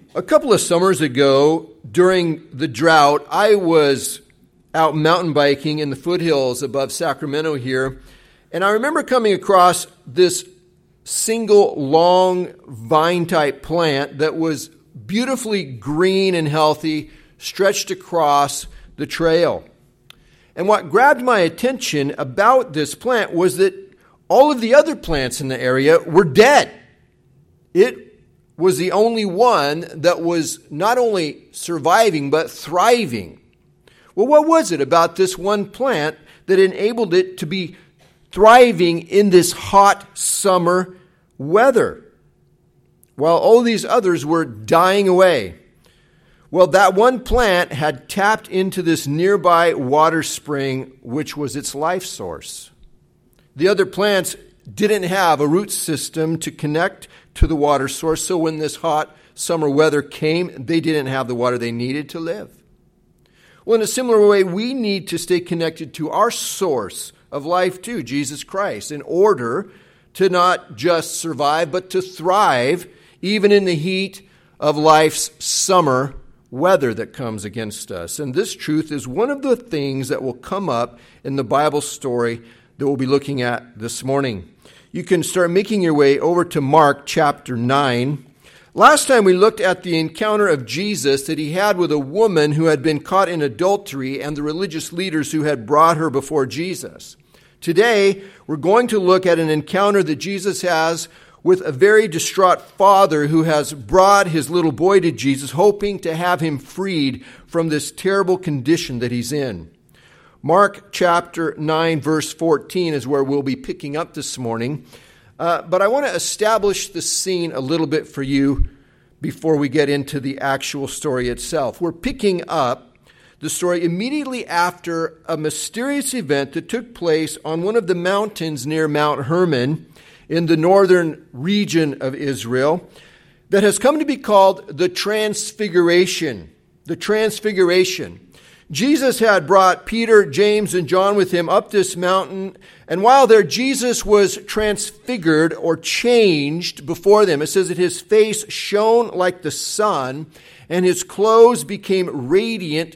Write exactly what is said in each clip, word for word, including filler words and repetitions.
A couple of summers ago, during the drought, I was out mountain biking in the foothills above Sacramento here, and I remember coming across this single long vine-type plant that was beautifully green and healthy, stretched across the trail. And what grabbed my attention about this plant was that all of the other plants in the area were dead. It was the only one that was not only surviving, but thriving. Well, what was it about this one plant that enabled it to be thriving in this hot summer weather, while all these others were dying away? Well, that one plant had tapped into this nearby water spring, which was its life source. The other plants didn't have a root system to connect to the water source, so when this hot summer weather came, they didn't have the water they needed to live. Well, in a similar way, we need to stay connected to our source of life too, Jesus Christ, in order to not just survive, but to thrive even in the heat of life's summer weather that comes against us. And this truth is one of the things that will come up in the Bible story that we'll be looking at this morning. You can start making your way over to Mark chapter nine. Last time we looked at the encounter of Jesus that he had with a woman who had been caught in adultery and the religious leaders who had brought her before Jesus. Today, we're going to look at an encounter that Jesus has with a very distraught father who has brought his little boy to Jesus, hoping to have him freed from this terrible condition that he's in. Mark chapter nine, verse fourteen is where we'll be picking up this morning. Uh, but I want to establish the scene a little bit for you before we get into the actual story itself. We're picking up the story immediately after a mysterious event that took place on one of the mountains near Mount Hermon in the northern region of Israel that has come to be called the Transfiguration. The Transfiguration. Jesus had brought Peter, James, and John with him up this mountain, and while there, Jesus was transfigured or changed before them. It says that his face shone like the sun, and his clothes became radiant,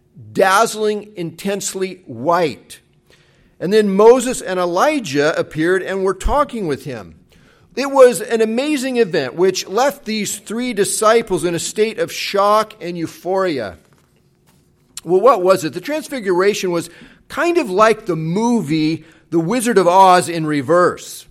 dazzling, intensely white. And then Moses and Elijah appeared and were talking with him. It was an amazing event which left these three disciples in a state of shock and euphoria. Well, what was it? The Transfiguration was kind of like the movie The Wizard of Oz in reverse.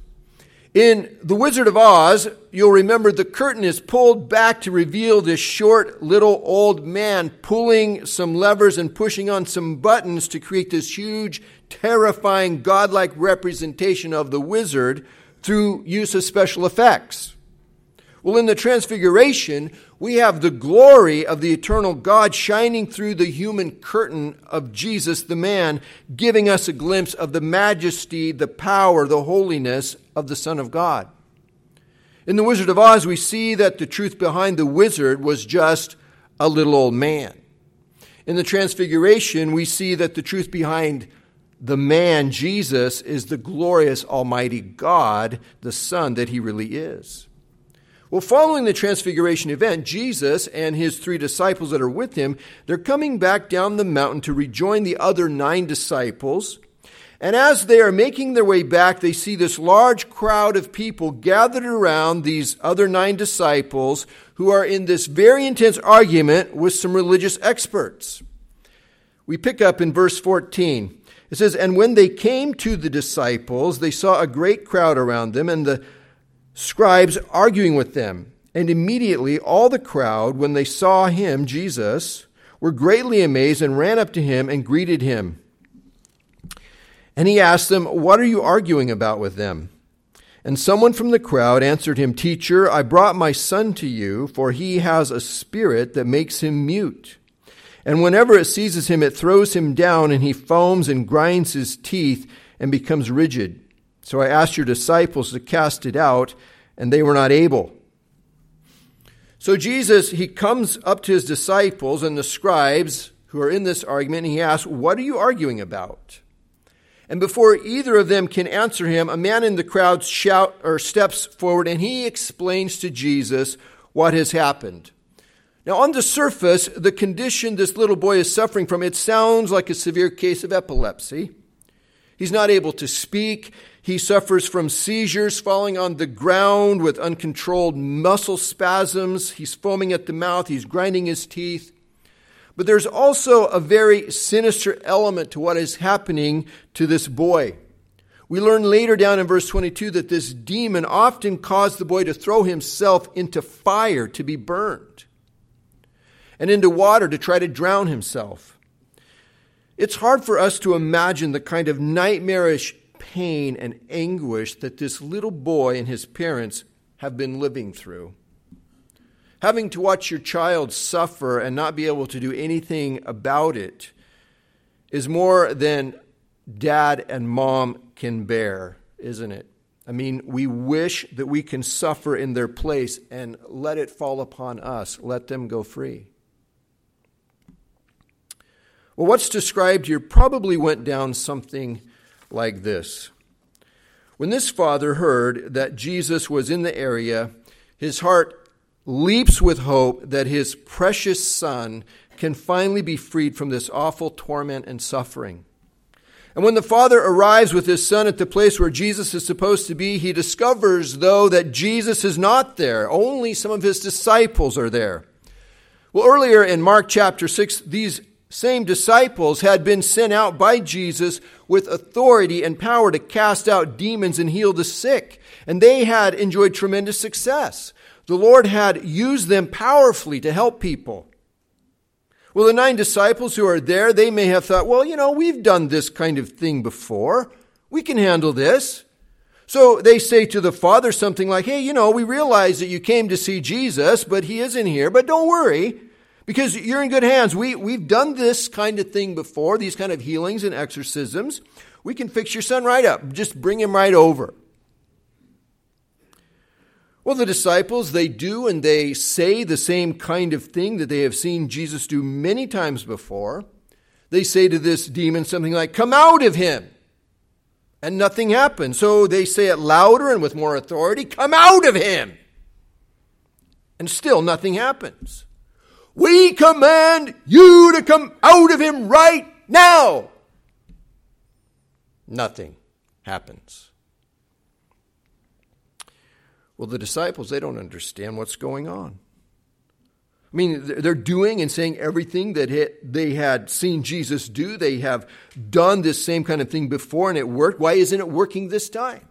In The Wizard of Oz, you'll remember the curtain is pulled back to reveal this short little old man pulling some levers and pushing on some buttons to create this huge, terrifying, godlike representation of the wizard through use of special effects. Well, in the Transfiguration, we have the glory of the eternal God shining through the human curtain of Jesus, the man, giving us a glimpse of the majesty, the power, the holiness of the Son of God. In The Wizard of Oz, we see that the truth behind the wizard was just a little old man. In the Transfiguration, we see that the truth behind the man, Jesus, is the glorious Almighty God, the Son that he really is. Well, following the Transfiguration event, Jesus and his three disciples that are with him, they're coming back down the mountain to rejoin the other nine disciples. And as they are making their way back, they see this large crowd of people gathered around these other nine disciples who are in this very intense argument with some religious experts. We pick up in verse fourteen. It says, "And when they came to the disciples, they saw a great crowd around them, and the scribes arguing with them. And immediately all the crowd, when they saw him, Jesus, were greatly amazed and ran up to him and greeted him. And he asked them, 'What are you arguing about with them?' And someone from the crowd answered him, 'Teacher, I brought my son to you, for he has a spirit that makes him mute. And whenever it seizes him, it throws him down, and he foams and grinds his teeth and becomes rigid. So I asked your disciples to cast it out, and they were not able.'" So Jesus, he comes up to his disciples and the scribes who are in this argument, and he asks, "What are you arguing about?" And before either of them can answer him, a man in the crowd shout or steps forward, and he explains to Jesus what has happened. Now, on the surface, the condition this little boy is suffering from, it sounds like a severe case of epilepsy. He's not able to speak. He suffers from seizures, falling on the ground with uncontrolled muscle spasms. He's foaming at the mouth. He's grinding his teeth. But there's also a very sinister element to what is happening to this boy. We learn later down in verse twenty-two that this demon often caused the boy to throw himself into fire to be burned and into water to try to drown himself. It's hard for us to imagine the kind of nightmarish pain and anguish that this little boy and his parents have been living through. Having to watch your child suffer and not be able to do anything about it is more than dad and mom can bear, isn't it? I mean, we wish that we can suffer in their place and let it fall upon us. Let them go free. Well, what's described here probably went down something like this. When this father heard that Jesus was in the area, his heart leaps with hope that his precious son can finally be freed from this awful torment and suffering. And when the father arrives with his son at the place where Jesus is supposed to be, he discovers, though, that Jesus is not there. Only some of his disciples are there. Well, earlier in Mark chapter six, these same disciples had been sent out by Jesus with authority and power to cast out demons and heal the sick. And they had enjoyed tremendous success. The Lord had used them powerfully to help people. Well, the nine disciples who are there, they may have thought, well, you know, we've done this kind of thing before. We can handle this. So they say to the Father something like, hey, you know, we realize that you came to see Jesus, but he isn't here. But don't worry, because you're in good hands. We, we've done this kind of thing before, these kind of healings and exorcisms. We can fix your son right up. Just bring him right over. Well, the disciples, they do and they say the same kind of thing that they have seen Jesus do many times before. They say to this demon something like, come out of him. And nothing happens. So they say it louder and with more authority, come out of him. And still nothing happens. We command you to come out of him right now. Nothing happens. Well, the disciples, they don't understand what's going on. I mean, they're doing and saying everything that they had seen Jesus do. They have done this same kind of thing before and it worked. Why isn't it working this time?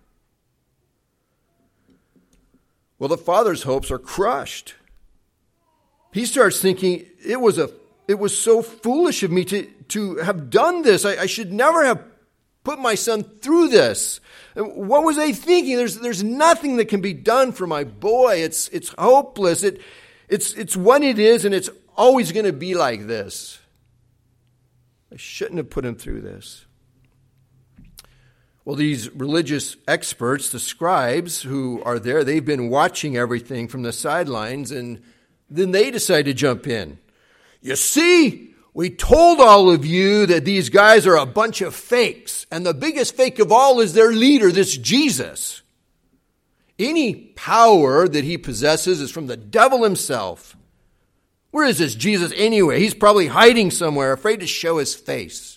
Well, the father's hopes are crushed. He starts thinking, it was a, it was so foolish of me to, to have done this. I, I should never have put my son through this. What was I thinking? There's there's nothing that can be done for my boy. It's it's hopeless. It it's it's what it is, and it's always going to be like this. I shouldn't have put him through this. Well, these religious experts, the scribes who are there, they've been watching everything from the sidelines, and then they decide to jump in. You see, we told all of you that these guys are a bunch of fakes. And the biggest fake of all is their leader, this Jesus. Any power that he possesses is from the devil himself. Where is this Jesus anyway? He's probably hiding somewhere, afraid to show his face.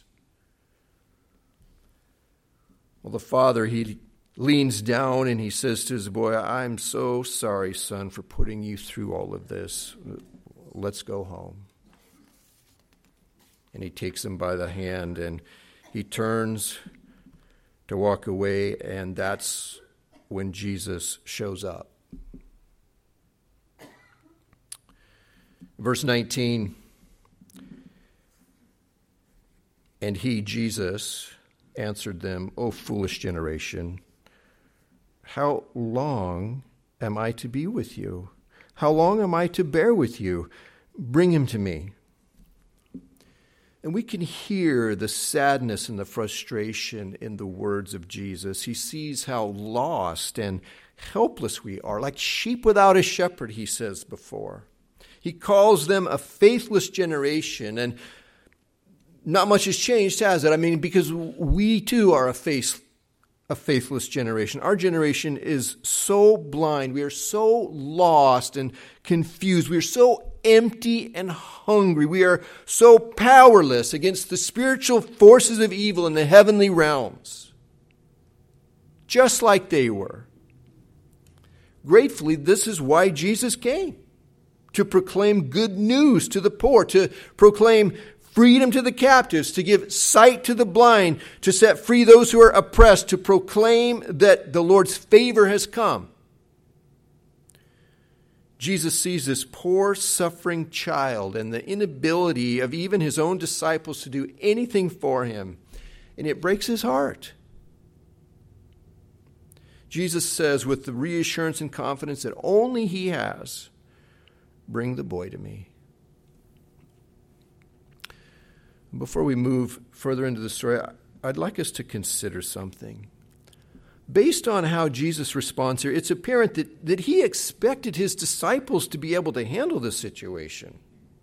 Well, the father, he leans down and he says to his boy, I'm so sorry, son, for putting you through all of this. Let's go home. And he takes him by the hand and he turns to walk away, and that's when Jesus shows up. Verse nineteen, and he, Jesus, answered them, O foolish generation, how long am I to be with you? How long am I to bear with you? Bring him to me. And we can hear the sadness and the frustration in the words of Jesus. He sees how lost and helpless we are, like sheep without a shepherd, he says before. He calls them a faithless generation, and not much has changed, has it? I mean, because we too are a faith, a faithless generation. Our generation is so blind. We are so lost and confused. We are so empty and hungry. We are so powerless against the spiritual forces of evil in the heavenly realms, just like they were. Gratefully, this is why Jesus came, to proclaim good news to the poor, to proclaim freedom to the captives, to give sight to the blind, to set free those who are oppressed, to proclaim that the Lord's favor has come. Jesus sees this poor, suffering child and the inability of even his own disciples to do anything for him, and it breaks his heart. Jesus says with the reassurance and confidence that only he has, "Bring the boy to me." Before we move further into the story, I'd like us to consider something. Based on how Jesus responds here, it's apparent that, that he expected his disciples to be able to handle this situation.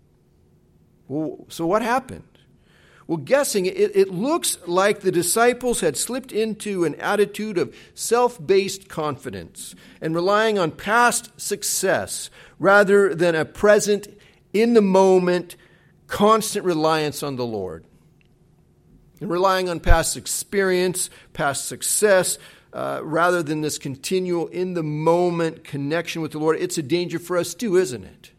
Well, so what happened? Well, guessing, it, it looks like the disciples had slipped into an attitude of self-based confidence and relying on past success rather than a present, in-the-moment, constant reliance on the Lord. And relying on past experience, past success, uh, rather than this continual in-the-moment connection with the Lord, it's a danger for us too, isn't it?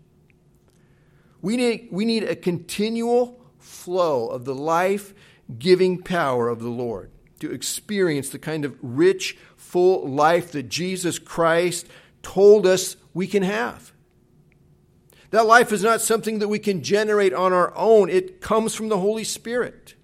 We need, we need a continual flow of the life-giving power of the Lord to experience the kind of rich, full life that Jesus Christ told us we can have. That life is not something that we can generate on our own. It comes from the Holy Spirit.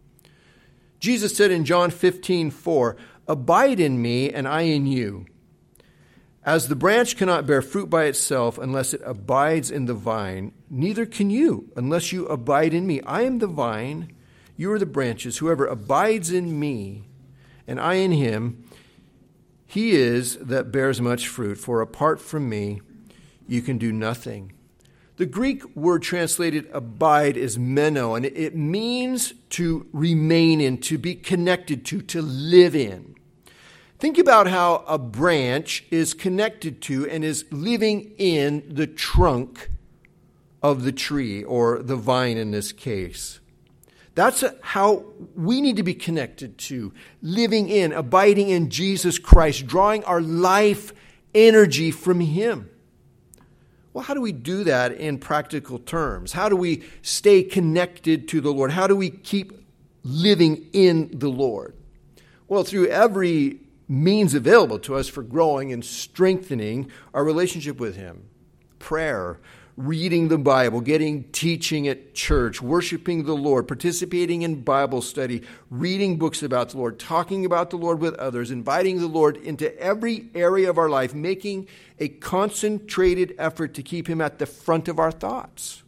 Jesus said in John fifteen four, "Abide in me and I in you. As the branch cannot bear fruit by itself unless it abides in the vine, neither can you unless you abide in me. I am the vine, you are the branches. Whoever abides in me and I in him, he is that bears much fruit. For apart from me, you can do nothing." The Greek word translated abide is meno, and it means to remain in, to be connected to, to live in. Think about how a branch is connected to and is living in the trunk of the tree, or the vine in this case. That's how we need to be connected to, living in, abiding in Jesus Christ, drawing our life energy from him. Well, how do we do that in practical terms? How do we stay connected to the Lord? How do we keep living in the Lord? Well, through every means available to us for growing and strengthening our relationship with him. Prayer, reading the Bible, getting teaching at church, worshiping the Lord, participating in Bible study, reading books about the Lord, talking about the Lord with others, inviting the Lord into every area of our life, making a concentrated effort to keep him at the front of our thoughts.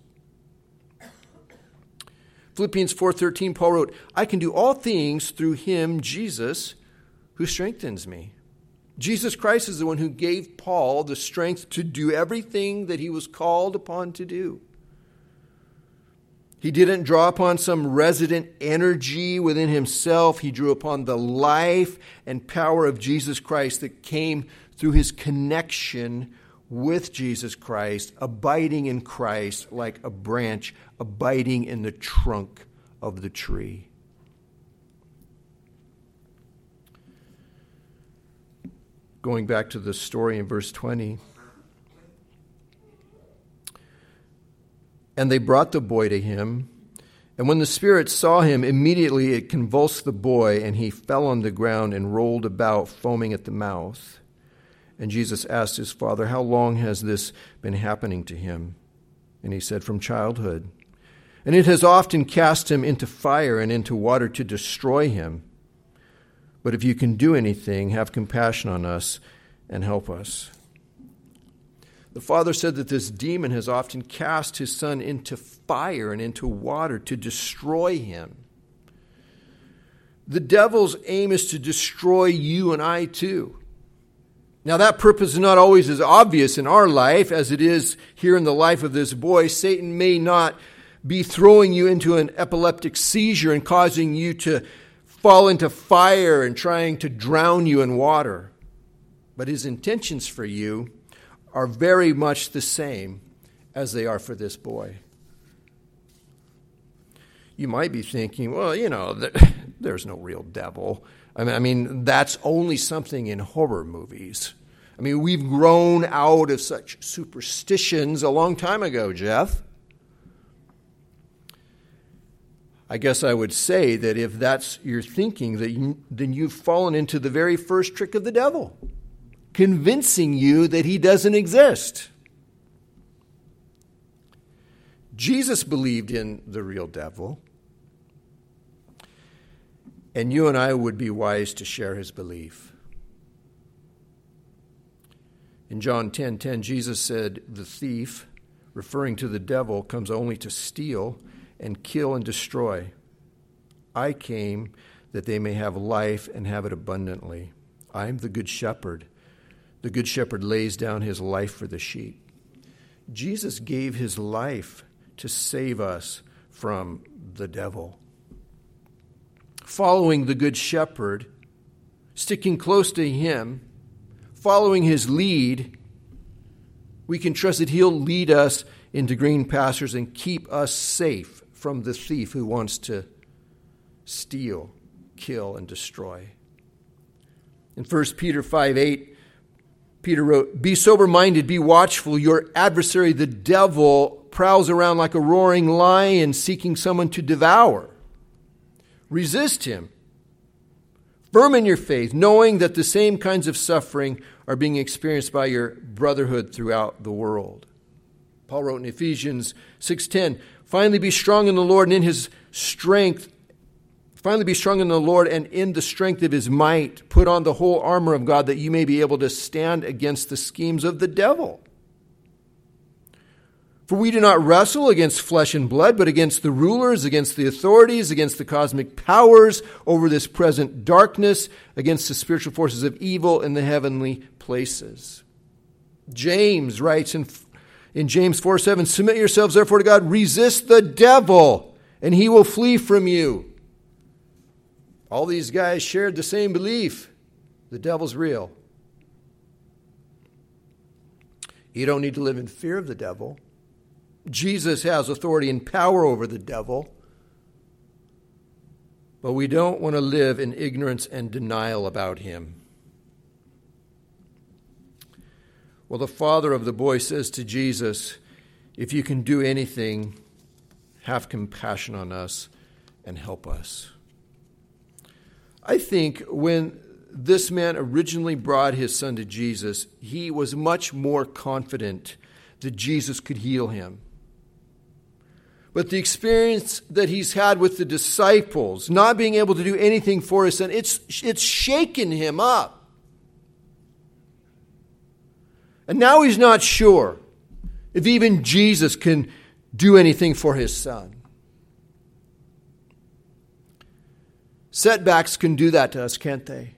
Philippians four thirteen, Paul wrote, "I can do all things through him, Jesus, who strengthens me." Jesus Christ is the one who gave Paul the strength to do everything that he was called upon to do. He didn't draw upon some resident energy within himself. He drew upon the life and power of Jesus Christ that came through his connection with Jesus Christ, abiding in Christ like a branch abiding in the trunk of the tree. Going back to the story in verse twenty. "And they brought the boy to him, and when the spirit saw him, immediately it convulsed the boy, and he fell on the ground and rolled about, foaming at the mouth. And Jesus asked his father, 'How long has this been happening to him?' And he said, 'From childhood. And it has often cast him into fire and into water to destroy him. But if you can do anything, have compassion on us and help us.'" The father said that this demon has often cast his son into fire and into water to destroy him. The devil's aim is to destroy you and I too. Now, that purpose is not always as obvious in our life as it is here in the life of this boy. Satan may not be throwing you into an epileptic seizure and causing you to fall into fire and trying to drown you in water. But his intentions for you are very much the same as they are for this boy. You might be thinking, well, you know, there's no real devil. I mean, I mean, that's only something in horror movies. I mean, we've grown out of such superstitions a long time ago, Jeff. I guess I would say that if that's your thinking, that you, then you've fallen into the very first trick of the devil, convincing you that he doesn't exist. Jesus believed in the real devil, and you and I would be wise to share his belief. In John ten ten, Jesus said, "The thief," referring to the devil, "comes only to steal and kill and destroy. I came that they may have life and have it abundantly. I am the good shepherd. The good shepherd lays down his life for the sheep." Jesus gave his life to save us from the devil. Following the good shepherd, sticking close to him, following his lead, we can trust that he'll lead us into green pastures and keep us safe from the thief who wants to steal, kill, and destroy. In First Peter five eight, Peter wrote, "Be sober-minded, be watchful. Your adversary, the devil, prowls around like a roaring lion seeking someone to devour. Resist him, firm in your faith, knowing that the same kinds of suffering are being experienced by your brotherhood throughout the world." Paul wrote in Ephesians six ten, "Finally be strong in the Lord and in his strength. Finally be strong in the Lord and in the strength of his might. Put on the whole armor of God that you may be able to stand against the schemes of the devil. For we do not wrestle against flesh and blood, but against the rulers, against the authorities, against the cosmic powers over this present darkness, against the spiritual forces of evil in the heavenly places." James writes in, in James four seven, "Submit yourselves therefore to God, resist the devil, and he will flee from you." All these guys shared the same belief. The devil's real. You don't need to live in fear of the devil. Jesus has authority and power over the devil. But we don't want to live in ignorance and denial about him. Well, the father of the boy says to Jesus, "If you can do anything, have compassion on us and help us." I think when this man originally brought his son to Jesus, he was much more confident that Jesus could heal him. But the experience that he's had with the disciples, not being able to do anything for his son, it's, it's shaken him up. And now he's not sure if even Jesus can do anything for his son. Setbacks can do that to us, can't they?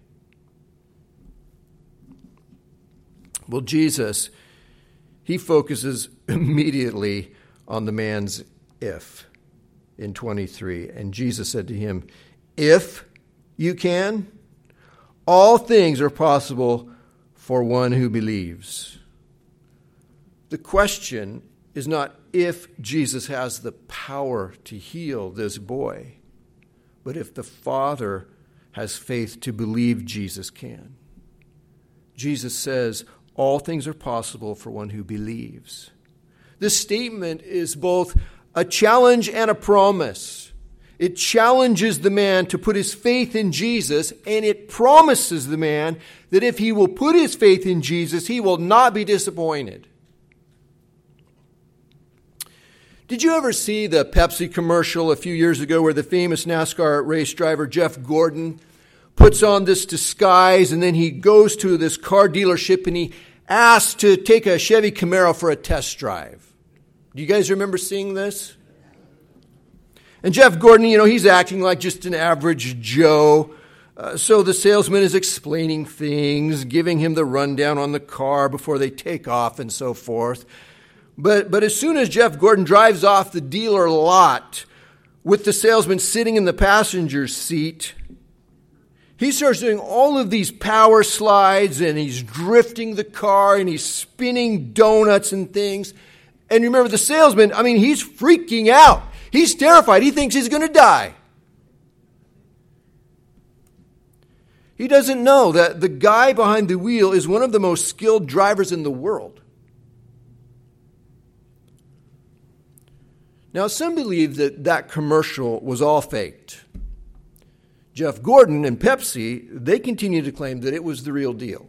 Well, Jesus, he focuses immediately on the man's if in twenty-three. And Jesus said to him, "If you can, all things are possible for one who believes." The question is not if Jesus has the power to heal this boy, but if the Father has faith to believe Jesus can. Jesus says, all things are possible for one who believes. This statement is both a challenge and a promise. It challenges the man to put his faith in Jesus, and it promises the man that if he will put his faith in Jesus, he will not be disappointed. Did you ever see the Pepsi commercial a few years ago where the famous NASCAR race driver Jeff Gordon puts on this disguise and then he goes to this car dealership and he asks to take a Chevy Camaro for a test drive? Do you guys remember seeing this? And Jeff Gordon, you know, he's acting like just an average Joe. Uh, so the salesman is explaining things, giving him the rundown on the car before they take off and so forth. But but as soon as Jeff Gordon drives off the dealer lot with the salesman sitting in the passenger seat, He starts doing all of these power slides, and he's drifting the car, and he's spinning donuts and things. And remember, the salesman, I mean, he's freaking out. He's terrified. He thinks he's going to die. He doesn't know that the guy behind the wheel is one of the most skilled drivers in the world. Now, some believe that that commercial was all faked. Jeff Gordon and Pepsi, they continue to claim that it was the real deal.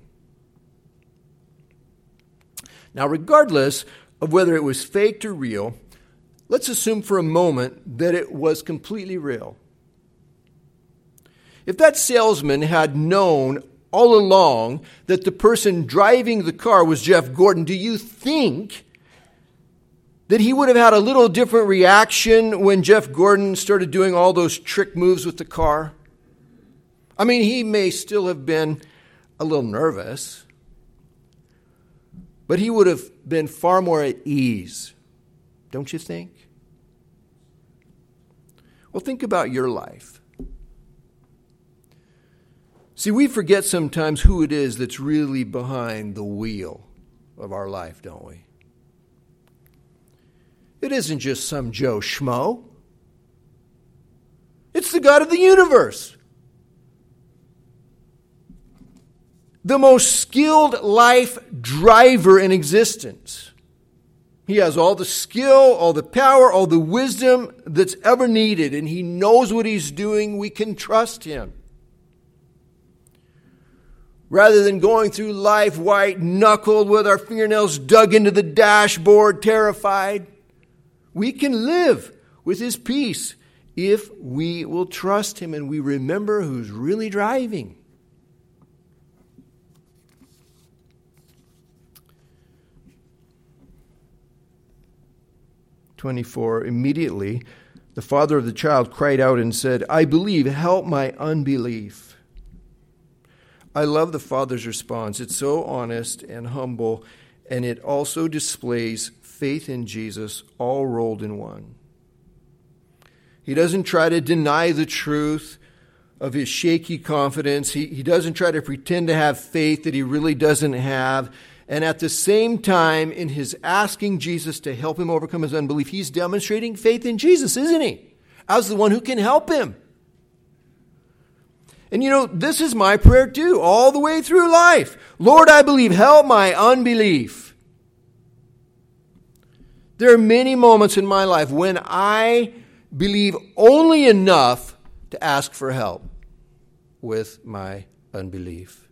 Now, regardless of whether it was faked or real, let's assume for a moment that it was completely real. If that salesman had known all along that the person driving the car was Jeff Gordon, do you think that he would have had a little different reaction when Jeff Gordon started doing all those trick moves with the car? I mean, he may still have been a little nervous, but he would have been far more at ease, don't you think? Well, think about your life. See, we forget sometimes who it is that's really behind the wheel of our life, don't we? It isn't just some Joe Schmo. It's the God of the universe. The most skilled life driver in existence. He has all the skill, all the power, all the wisdom that's ever needed, and he knows what he's doing. We can trust him. Rather than going through life white-knuckled with our fingernails dug into the dashboard, terrified, we can live with his peace if we will trust him and we remember who's really driving. twenty-four, immediately the father of the child cried out and said, I believe, help my unbelief. I love the father's response. It's so honest and humble, and it also displays faith in Jesus all rolled in one. He doesn't try to deny the truth of his shaky confidence. He, he doesn't try to pretend to have faith that he really doesn't have. And at the same time, in his asking Jesus to help him overcome his unbelief, he's demonstrating faith in Jesus, isn't he? As the one who can help him. And you know, this is my prayer too, all the way through life. Lord, I believe, help my unbelief. There are many moments in my life when I believe only enough to ask for help with my unbelief.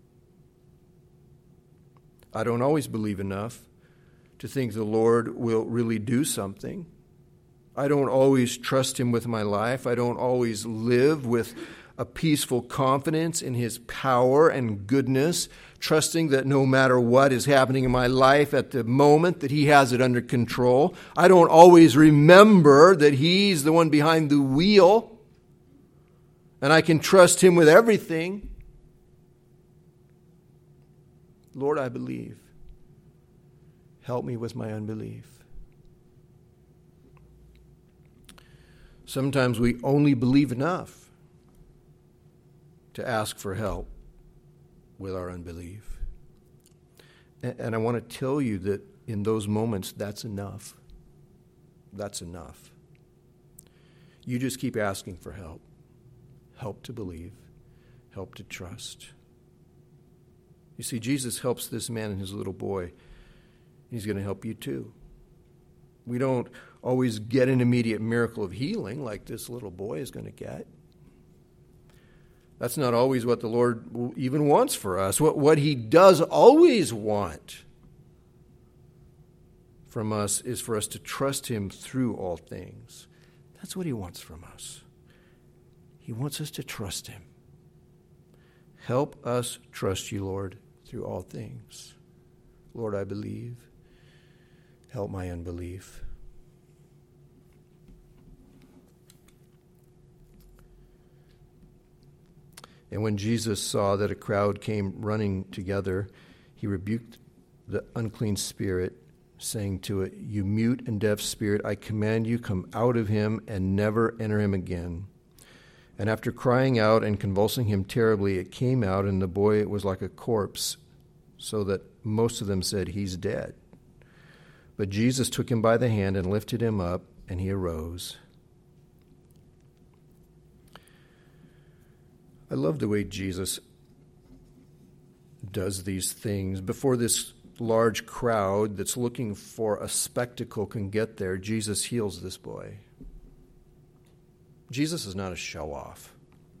I don't always believe enough to think the Lord will really do something. I don't always trust him with my life. I don't always live with a peaceful confidence in his power and goodness, trusting that no matter what is happening in my life at the moment, that he has it under control. I don't always remember that he's the one behind the wheel, and I can trust him with everything. Lord, I believe. Help me with my unbelief. Sometimes we only believe enough to ask for help with our unbelief. And I want to tell you that in those moments, that's enough. That's enough. You just keep asking for help. Help to believe. Help to trust. You see, Jesus helps this man and his little boy. He's going to help you too. We don't always get an immediate miracle of healing like this little boy is going to get. That's not always what the Lord even wants for us. What, what he does always want from us is for us to trust him through all things. That's what he wants from us. He wants us to trust him. Help us trust you, Lord, through all things. Lord, I believe. Help my unbelief. And when Jesus saw that a crowd came running together, he rebuked the unclean spirit, saying to it, You mute and deaf spirit, I command you, come out of him and never enter him again. And after crying out and convulsing him terribly, it came out, and the boy was like a corpse, so that most of them said, he's dead. But Jesus took him by the hand and lifted him up, and he arose. I love the way Jesus does these things. Before this large crowd that's looking for a spectacle can get there, Jesus heals this boy. Jesus is not a show-off.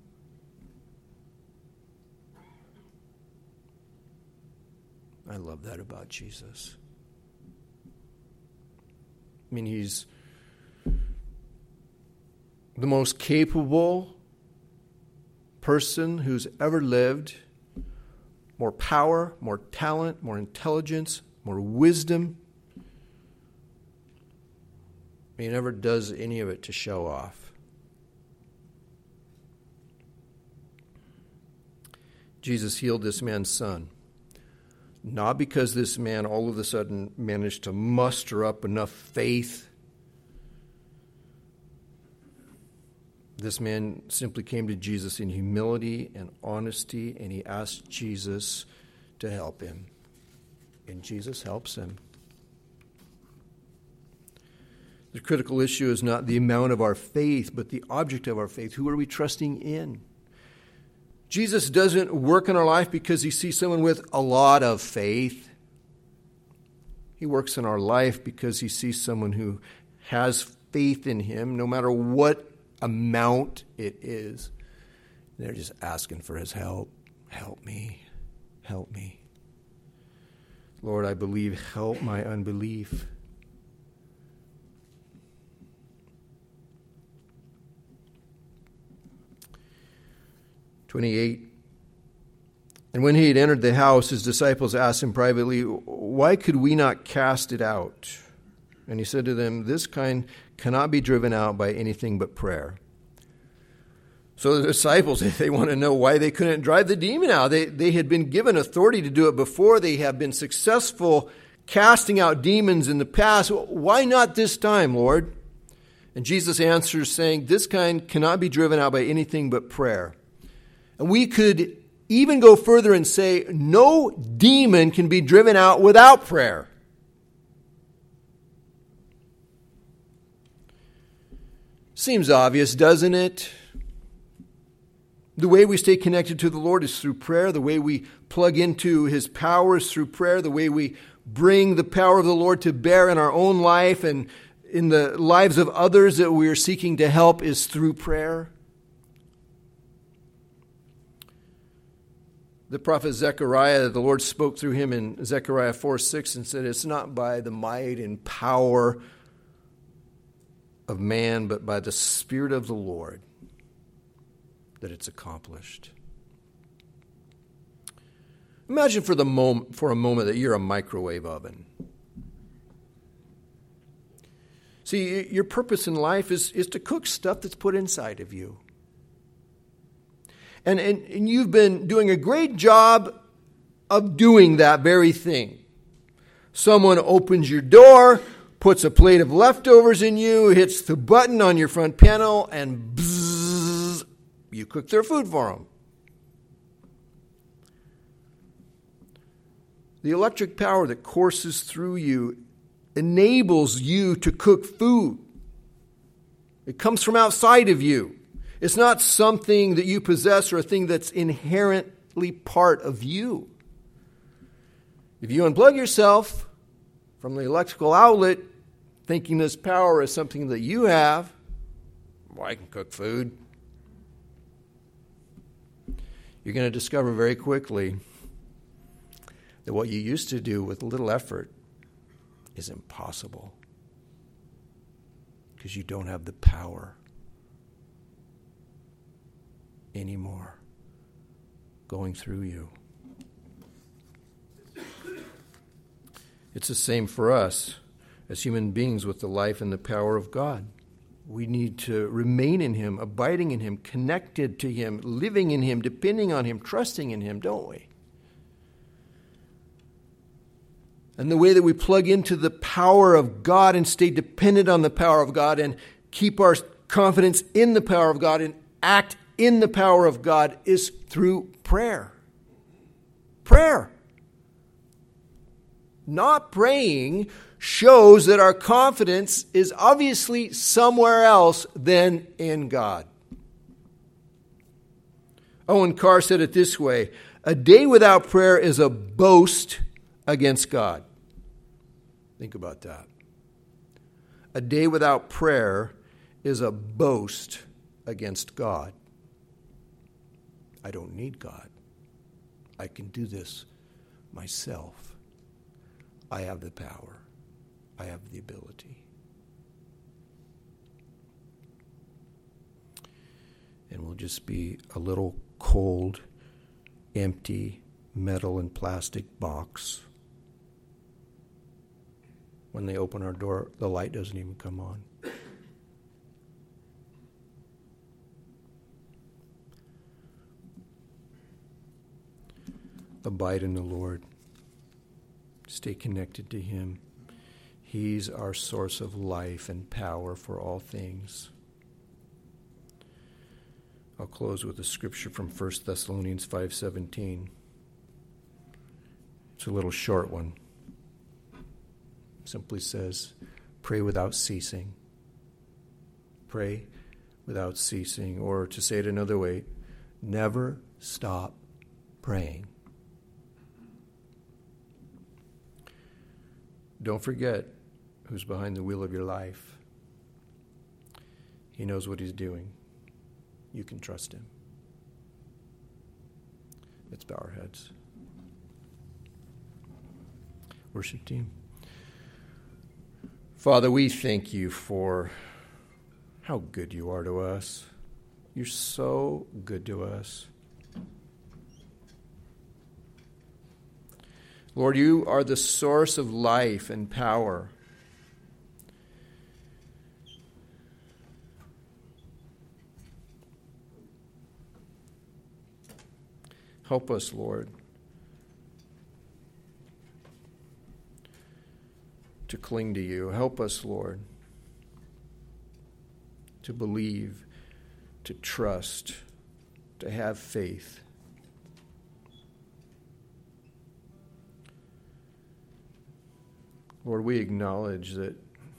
I love that about Jesus. I mean, he's the most capable person who's ever lived. More power, more talent, more intelligence, more wisdom. He never does any of it to show off. Jesus healed this man's son. Not because this man all of a sudden managed to muster up enough faith. This man simply came to Jesus in humility and honesty, and he asked Jesus to help him. And Jesus helps him. The critical issue is not the amount of our faith, but the object of our faith. Who are we trusting in? Jesus doesn't work in our life because he sees someone with a lot of faith. He works in our life because he sees someone who has faith in him, no matter what amount it is. They're just asking for his help. Help me. Help me. Lord, I believe. Help my unbelief. twenty-eight. And when he had entered the house, his disciples asked him privately, why could we not cast it out? And he said to them, this kind cannot be driven out by anything but prayer. So the disciples, if they want to know why they couldn't drive the demon out, they, they had been given authority to do it before. They have been successful casting out demons in the past. Why not this time, Lord? And Jesus answers saying, this kind cannot be driven out by anything but prayer. And we could even go further and say, no demon can be driven out without prayer. Seems obvious, doesn't it? The way we stay connected to the Lord is through prayer. The way we plug into his power is through prayer. The way we bring the power of the Lord to bear in our own life and in the lives of others that we are seeking to help is through prayer. The prophet Zechariah, the Lord spoke through him in Zechariah four six and said, it's not by the might and power of man, but by the Spirit of the Lord that it's accomplished. Imagine for the moment, for a moment that you're a microwave oven. See, your purpose in life is, is to cook stuff that's put inside of you. And, and, and you've been doing a great job of doing that very thing. Someone opens your door, puts a plate of leftovers in you, hits the button on your front panel, and bzzz, you cook their food for them. The electric power that courses through you enables you to cook food. It comes from outside of you. It's not something that you possess or a thing that's inherently part of you. If you unplug yourself from the electrical outlet, thinking this power is something that you have, well, I can cook food. You're going to discover very quickly that what you used to do with little effort is impossible because you don't have the power anymore going through you. It's the same for us as human beings with the life and the power of God. We need to remain in him, abiding in him, connected to him, living in him, depending on him, trusting in him, don't we? And the way that we plug into the power of God and stay dependent on the power of God and keep our confidence in the power of God and act in the power of God is through prayer. Prayer. Not praying shows that our confidence is obviously somewhere else than in God. Owen Carr said it this way: a day without prayer is a boast against God. Think about that. A day without prayer is a boast against God. I don't need God. I can do this myself. I have the power. I have the ability. And we'll just be a little cold, empty metal and plastic box. When they open our door, the light doesn't even come on. Abide in the Lord. Stay connected to Him. He's our source of life and power for all things. I'll close with a scripture from First Thessalonians five seventeen. It's a little short one. It simply says, pray without ceasing. Pray without ceasing. Or to say it another way, never stop praying. Don't forget who's behind the wheel of your life. He knows what He's doing. You can trust Him. Let's bow our heads. Worship team. Father, we thank You for how good You are to us. You're so good to us. Lord, You are the source of life and power. Help us, Lord, to cling to You. Help us, Lord, to believe, to trust, to have faith. Lord, we acknowledge that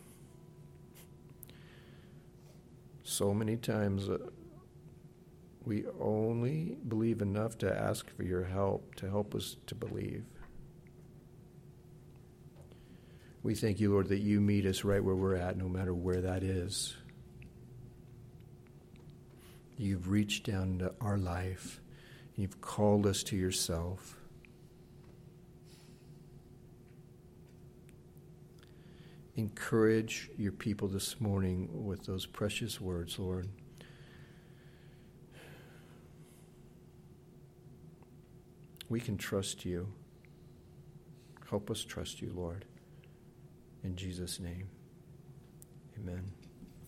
so many times uh, we only believe enough to ask for Your help, to help us to believe. We thank You, Lord, that You meet us right where we're at, no matter where that is. You've reached down into our life. You've called us to Yourself. Encourage Your people this morning with those precious words, Lord. We can trust You. Help us trust You, Lord. In Jesus' name, amen.